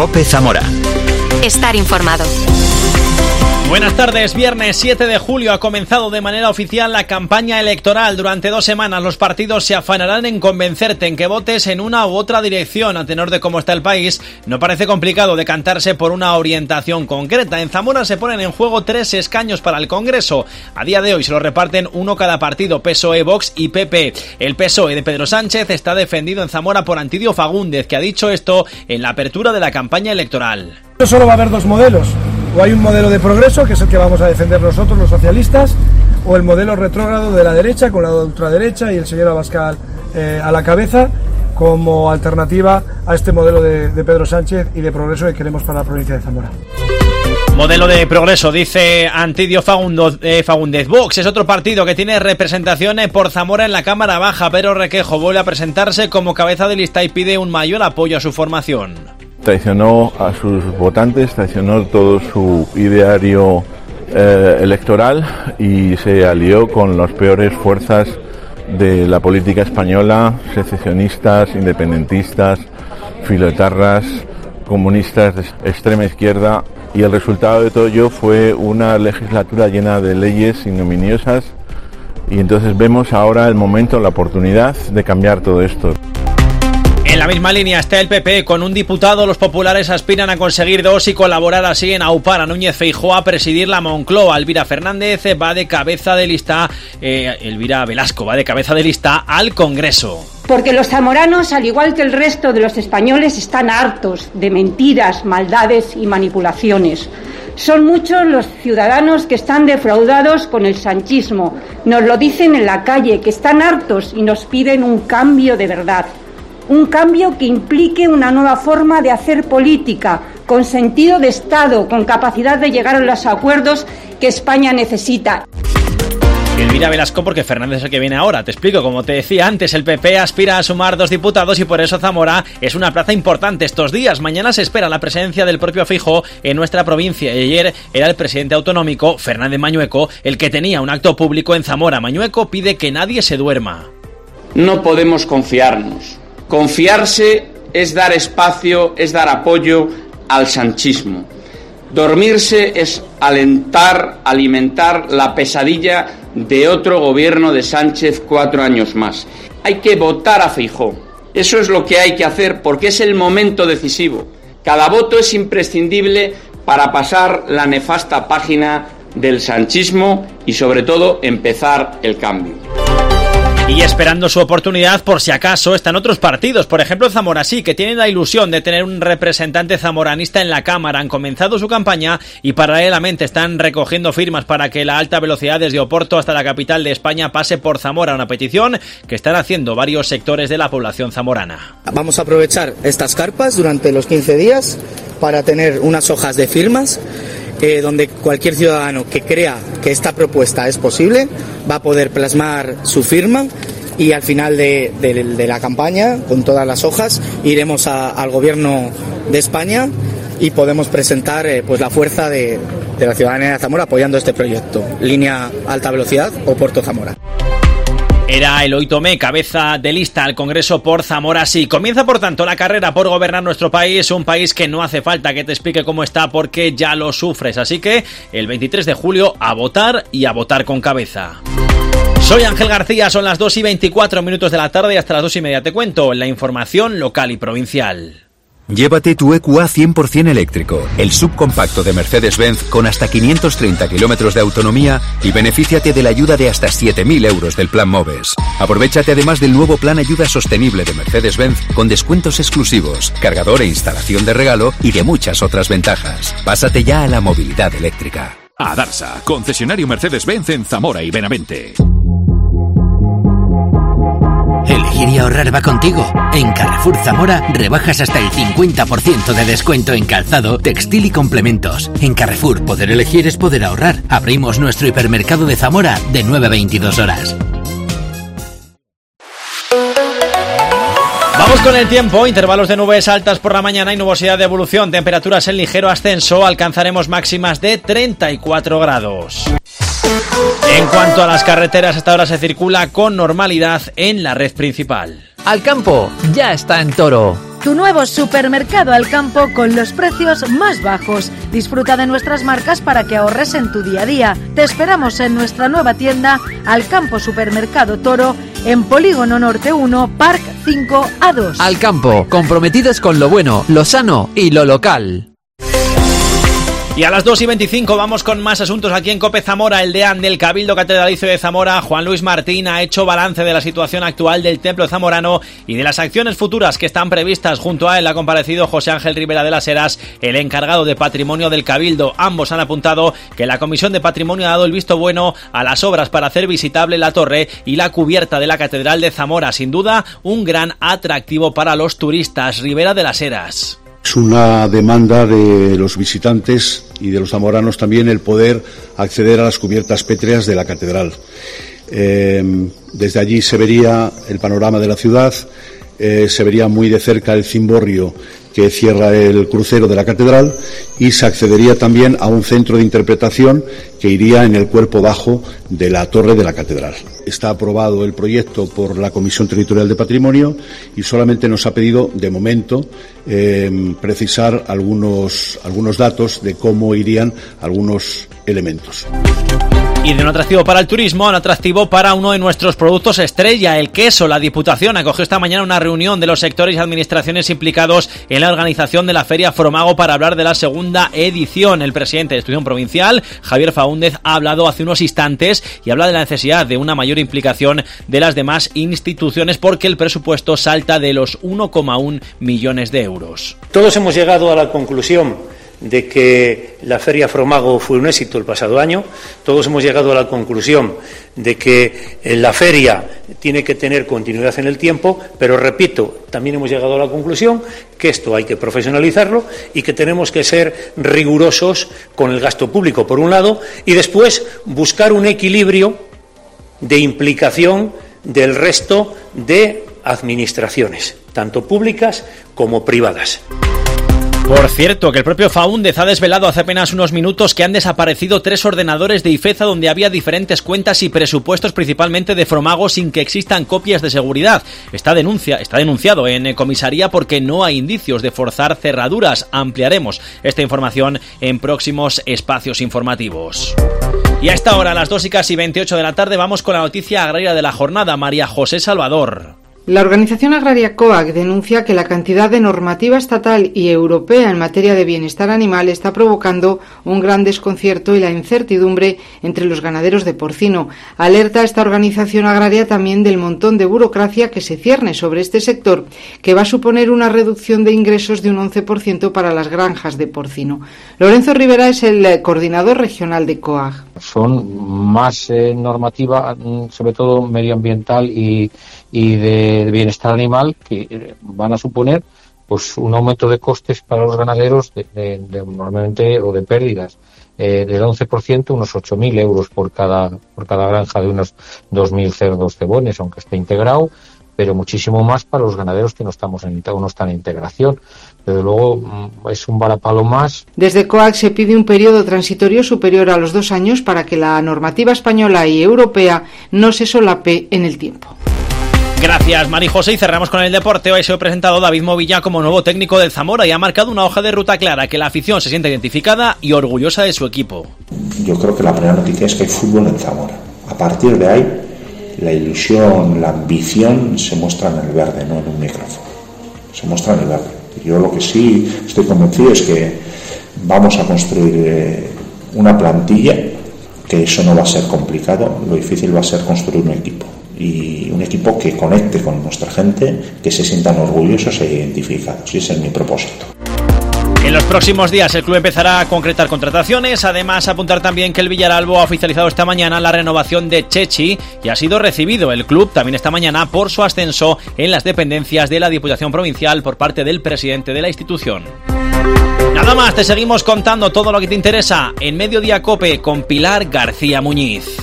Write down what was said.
COPE Zamora. Estar informado. Buenas tardes, viernes 7 de julio ha comenzado de manera oficial la campaña electoral. Durante 2 semanas los partidos se afanarán en convencerte en que votes en una u otra dirección. A tenor de cómo está el país, no parece complicado decantarse por una orientación concreta. En Zamora se ponen en juego 3 escaños para el Congreso. A día de hoy se lo reparten uno cada partido, PSOE, Vox y PP. El PSOE de Pedro Sánchez está defendido en Zamora por Antidio Fagúndez, que ha dicho esto en la apertura de la campaña electoral. Solo va a haber 2 modelos. O hay un modelo de progreso, que es el que vamos a defender nosotros, los socialistas, o el modelo retrógrado de la derecha, con la ultraderecha y el señor Abascal a la cabeza, como alternativa a este modelo de Pedro Sánchez y de progreso que queremos para la provincia de Zamora. Modelo de progreso, dice Antidio Fagúndez. Vox es otro partido que tiene representación por Zamora en la Cámara Baja. Pedro Requejo vuelve a presentarse como cabeza de lista y pide un mayor apoyo a su formación. Traicionó a sus votantes, traicionó todo su ideario electoral y se alió con las peores fuerzas de la política española, secesionistas, independentistas, filoetarras, comunistas de extrema izquierda, y el resultado de todo ello fue una legislatura llena de leyes ignominiosas, y entonces vemos ahora el momento, la oportunidad de cambiar todo esto. En la misma línea está el PP. Con un diputado, los populares aspiran a conseguir 2 y colaborar así en aupar a Núñez Feijóo a presidir la Moncloa. Elvira Fernández va de cabeza de lista, Elvira Velasco va de cabeza de lista al Congreso. Porque los zamoranos, al igual que el resto de los españoles, están hartos de mentiras, maldades y manipulaciones. Son muchos los ciudadanos que están defraudados con el sanchismo. Nos lo dicen en la calle, que están hartos y nos piden un cambio de verdad. Un cambio que implique una nueva forma de hacer política, con sentido de Estado, con capacidad de llegar a los acuerdos que España necesita. Elvira Velasco, porque Fernández es el que viene ahora. Te explico, como te decía antes, el PP aspira a sumar 2 diputados y por eso Zamora es una plaza importante estos días. Mañana se espera la presencia del propio Feijóo en nuestra provincia. Y ayer era el presidente autonómico, Fernández Mañueco, el que tenía un acto público en Zamora. Mañueco pide que nadie se duerma. No podemos confiarnos. Confiarse es dar espacio, es dar apoyo al sanchismo. Dormirse es alimentar la pesadilla de otro gobierno de Sánchez 4 años más. Hay que votar a Feijóo. Eso es lo que hay que hacer porque es el momento decisivo. Cada voto es imprescindible para pasar la nefasta página del sanchismo y sobre todo empezar el cambio. Y esperando su oportunidad por si acaso están otros partidos, por ejemplo Zamora sí, que tienen la ilusión de tener un representante zamoranista en la Cámara. Han comenzado su campaña y paralelamente están recogiendo firmas para que la alta velocidad desde Oporto hasta la capital de España pase por Zamora, una petición que están haciendo varios sectores de la población zamorana. Vamos a aprovechar estas carpas durante los 15 días para tener unas hojas de firmas donde cualquier ciudadano que crea que esta propuesta es posible va a poder plasmar su firma y al final de la campaña, con todas las hojas, iremos al Gobierno de España y podemos presentar pues la fuerza de la ciudadanía de Zamora apoyando este proyecto. Línea alta velocidad Oporto-Zamora. Era Eloy Tomé, cabeza de lista al Congreso por Zamora sí. Comienza por tanto la carrera por gobernar nuestro país, un país que no hace falta que te explique cómo está porque ya lo sufres. Así que el 23 de julio a votar y a votar con cabeza. Soy Ángel García, son las 2:24 de la tarde y hasta las 2:30 te cuento la información local y provincial. Llévate tu EQA 100% eléctrico, el subcompacto de Mercedes-Benz con hasta 530 kilómetros de autonomía y benefíciate de la ayuda de hasta 7.000 euros del Plan MOVES. Aprovéchate además del nuevo Plan Ayuda Sostenible de Mercedes-Benz con descuentos exclusivos, cargador e instalación de regalo y de muchas otras ventajas. Pásate ya a la movilidad eléctrica. Adarsa, concesionario Mercedes-Benz en Zamora y Benavente. Elegir y ahorrar va contigo. En Carrefour Zamora rebajas hasta el 50% de descuento en calzado, textil y complementos. En Carrefour poder elegir es poder ahorrar. Abrimos nuestro hipermercado de Zamora de 9 a 22 horas. Vamos con el tiempo, intervalos de nubes altas por la mañana y nubosidad de evolución, temperaturas en ligero ascenso, alcanzaremos máximas de 34 grados. En cuanto a las carreteras, hasta ahora se circula con normalidad en la red principal. Alcampo ya está en Toro. Tu nuevo supermercado Alcampo con los precios más bajos. Disfruta de nuestras marcas para que ahorres en tu día a día. Te esperamos en nuestra nueva tienda Alcampo Supermercado Toro en Polígono Norte 1, Parc 5A2. Alcampo, comprometidos con lo bueno, lo sano y lo local. Y a las 2:25 vamos con más asuntos aquí en COPE Zamora. El deán del Cabildo Catedralicio de Zamora, Juan Luis Martín, ha hecho balance de la situación actual del templo zamorano y de las acciones futuras que están previstas. Junto a él ha comparecido José Ángel Rivera de las Heras, el encargado de Patrimonio del Cabildo. Ambos han apuntado que la Comisión de Patrimonio ha dado el visto bueno a las obras para hacer visitable la torre y la cubierta de la Catedral de Zamora. Sin duda, un gran atractivo para los turistas. Rivera de las Heras. Es una demanda de los visitantes y de los zamoranos también el poder acceder a las cubiertas pétreas de la catedral. Desde allí se vería el panorama de la ciudad, se vería muy de cerca el cimborrio que cierra el crucero de la catedral y se accedería también a un centro de interpretación que iría en el cuerpo bajo de la torre de la catedral. Está aprobado el proyecto por la Comisión Territorial de Patrimonio y solamente nos ha pedido, de momento, precisar algunos datos de cómo irían algunos elementos. Y de un atractivo para el turismo a un atractivo para uno de nuestros productos estrella, el queso. La Diputación acogió esta mañana una reunión de los sectores y administraciones implicados en la organización de la Feria Fromago para hablar de la segunda edición. El presidente de la institución provincial, Javier Faúndez, ha hablado hace unos instantes y habla de la necesidad de una mayor implicación de las demás instituciones porque el presupuesto salta de los 1,1 millones de euros. Todos hemos llegado a la conclusión de que la Feria Fromago fue un éxito el pasado año. Todos hemos llegado a la conclusión de que la feria tiene que tener continuidad en el tiempo, pero repito, también hemos llegado a la conclusión que esto hay que profesionalizarlo y que tenemos que ser rigurosos con el gasto público, por un lado, y después buscar un equilibrio de implicación del resto de administraciones, tanto públicas como privadas. Por cierto, que el propio Faúndez ha desvelado hace apenas unos minutos que han desaparecido 3 ordenadores de IFEZA donde había diferentes cuentas y presupuestos, principalmente de Fromago, sin que existan copias de seguridad. Está denunciado en comisaría porque no hay indicios de forzar cerraduras. Ampliaremos esta información en próximos espacios informativos. Y a esta hora, a las 2:28 de la tarde, vamos con la noticia agraria de la jornada. María José Salvador. La organización agraria COAG denuncia que la cantidad de normativa estatal y europea en materia de bienestar animal está provocando un gran desconcierto y la incertidumbre entre los ganaderos de porcino. Alerta a esta organización agraria también del montón de burocracia que se cierne sobre este sector, que va a suponer una reducción de ingresos de un 11% para las granjas de porcino. Lorenzo Rivera es el coordinador regional de COAG. Son más normativa, sobre todo medioambiental y de bienestar animal, que van a suponer pues un aumento de costes para los ganaderos de normalmente o de pérdidas del 11%, unos 8.000 euros por cada granja de unos 2.000 cerdos cebones, aunque esté integrado, pero muchísimo más para los ganaderos que no están en integración. Desde luego es un varapalo más. Desde COAG se pide un periodo transitorio superior a los 2 años para que la normativa española y europea no se solape en el tiempo. Gracias, Mari José, y cerramos con el deporte. Hoy se ha presentado David Movilla como nuevo técnico del Zamora y ha marcado una hoja de ruta clara, que la afición se siente identificada y orgullosa de su equipo. Yo creo que la primera noticia es que hay fútbol en Zamora. A partir de ahí, la ilusión, la ambición se muestra en el verde, no en un micrófono. Se muestra en el verde. Yo lo que sí estoy convencido es que vamos a construir una plantilla, que eso no va a ser complicado, lo difícil va a ser construir un equipo. Y un equipo que conecte con nuestra gente, que se sientan orgullosos e identificados. Y ese es mi propósito. En los próximos días el club empezará a concretar contrataciones. Además, apuntar también que el Villaralbo ha oficializado esta mañana la renovación de Chechi y ha sido recibido el club también esta mañana por su ascenso en las dependencias de la Diputación Provincial por parte del presidente de la institución. Nada más, te seguimos contando todo lo que te interesa en Mediodía COPE con Pilar García Muñiz.